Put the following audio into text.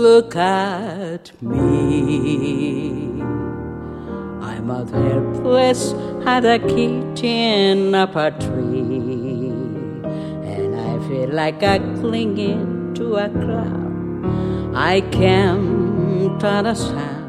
Look at me. I'm as helpless as a kitten up a tree, and I feel like I'm clinging to a cloud. I can't understand